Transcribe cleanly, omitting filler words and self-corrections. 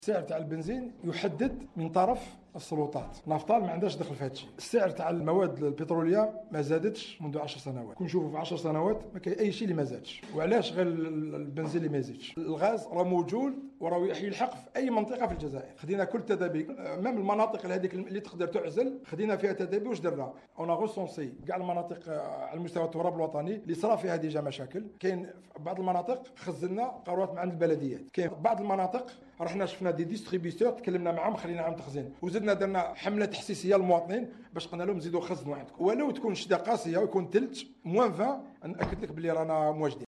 السعر تاع البنزين يحدد من طرف السلطات. نفتال ما عندهاش دخل في هذا الشيء. السعر تاع المواد البتروليه ما زادتش منذ 10 سنوات. كون نشوفوا في 10 سنوات ما كاين اي شيء اللي ما زادش. وعلاش غير البنزين اللي ما يزيدش؟ الغاز راه موجود وراه يلحق في اي منطقه في الجزائر. خدينا كل التدابير، مام المناطق هذيك اللي تقدر تعزل خدينا فيها تدابير. واش درنا؟ انا غوسونسي كاع المناطق على مستوى التراب الوطني اللي صرا فيها ديجا مشاكل. كاين بعض المناطق خزنا قارورات من عند البلديات، كاين بعض المناطق رحنا شفنا دي ديستريبيسور تكلمنا معهم خلينا معهم تخزين، وزدنا درنا حمله تحسيسيه للمواطنين باش قلنا لهم زيدوا خزنوا عندكم، ولو تكون شده قاسيه ويكون ثلج موان 20 ناكد لك بلي رانا مواجدين.